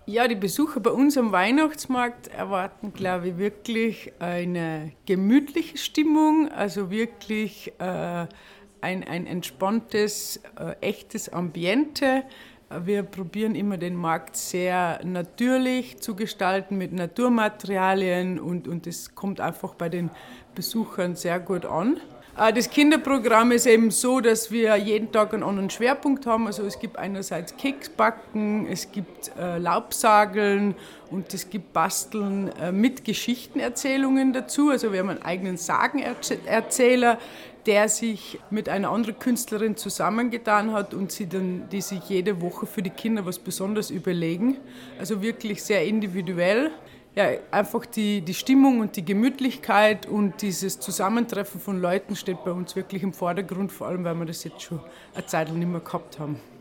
Ja, die Besucher bei uns am Weihnachtsmarkt erwarten, glaube ich, wirklich eine gemütliche Stimmung, also wirklich ein entspanntes, echtes Ambiente. Wir probieren immer den Markt sehr natürlich zu gestalten mit Naturmaterialien und das kommt einfach bei den Besuchern sehr gut an. Das Kinderprogramm ist eben so, dass wir jeden Tag einen anderen Schwerpunkt haben. Also es gibt einerseits Keksbacken, es gibt Laubsageln und es gibt Basteln mit Geschichtenerzählungen dazu. Also wir haben einen eigenen Sagenerzähler, der sich mit einer anderen Künstlerin zusammengetan hat und die sich jede Woche für die Kinder was Besonderes überlegen. Also wirklich sehr individuell. Ja, einfach die Stimmung und die Gemütlichkeit und dieses Zusammentreffen von Leuten steht bei uns wirklich im Vordergrund, vor allem weil wir das jetzt schon eine Zeit lang nicht mehr gehabt haben.